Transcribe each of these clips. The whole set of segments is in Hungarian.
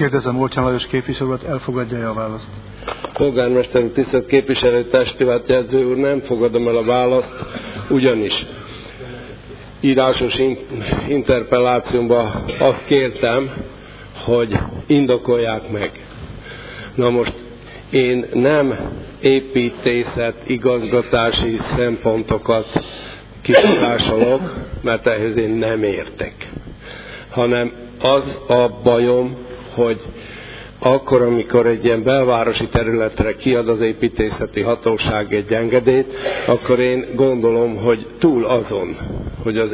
Kérdezem Olcsán Lajos képviselőt, elfogadja-e a választ? Polgármester úr, tisztelt képviselőtestület, jegyző úr, nem fogadom el a választ, ugyanis írásos interpellációmban azt kértem, hogy indokolják meg. Na most én nem építészet, igazgatási szempontokat kifogásolok, mert ehhez én nem értek. Hanem az a bajom, hogy akkor, amikor egy ilyen belvárosi területre kiad az építészeti hatóság egy engedélyt, akkor én gondolom, hogy túl azon, hogy az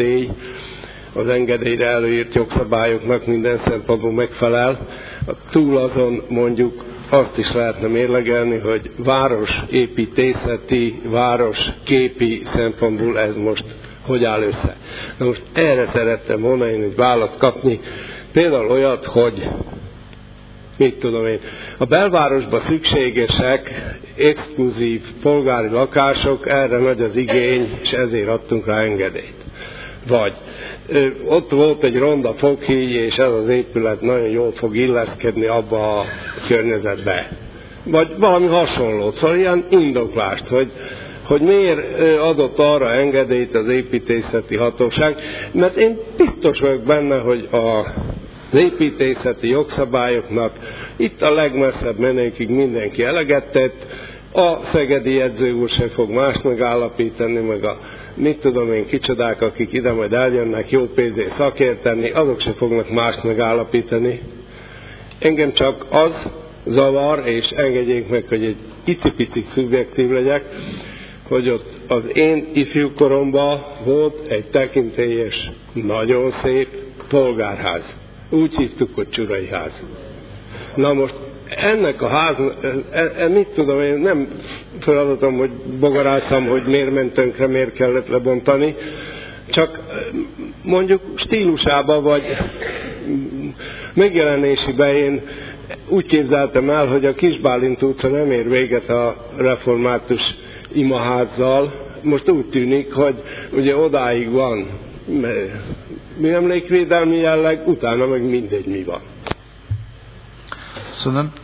engedélyre előírt jogszabályoknak minden szempontból megfelel, túl azon mondjuk azt is lehetne mérlegelni, hogy városépítészeti, városképi szempontból ez most hogy áll össze. Na most erre szerettem volna én egy választ kapni, például olyat, hogy mit tudom én, a belvárosban szükségesek, exkluzív polgári lakások, erre nagy az igény, és ezért adtunk rá engedélyt. Vagy ott volt egy ronda foghíj, és ez az épület nagyon jól fog illeszkedni abba a környezetbe. Vagy valami hasonló, szóval ilyen indoklást, hogy miért adott arra engedélyt az építészeti hatóság, mert én biztos vagyok benne, hogy az építészeti jogszabályoknak itt a legmesszebb menőkig mindenki eleget tett, a szegedi jegyző úr sem fog mást megállapítani, meg a mit tudom én kicsodák, akik ide majd eljönnek jó pénzért szakérteni, azok sem fognak mást megállapítani. Engem csak az zavar, és engedjék meg, hogy egy icipicit szubjektív legyek, hogy ott az én ifjúkoromban volt egy tekintélyes, nagyon szép polgárház. Úgy hívtuk, hogy Csurai ház. Na most ennek a háznak, mit tudom én, nem feladatom, hogy bogarászom, hogy miért ment tönkre, miért kellett lebontani, csak mondjuk stílusában vagy megjelenésiben én úgy képzeltem el, hogy a Kis Bálint utca nem ér véget a református imaházzal. Most úgy tűnik, hogy ugye odáig van műemlékvédelmi jelleg, utána meg mindegy mi van. Köszönöm.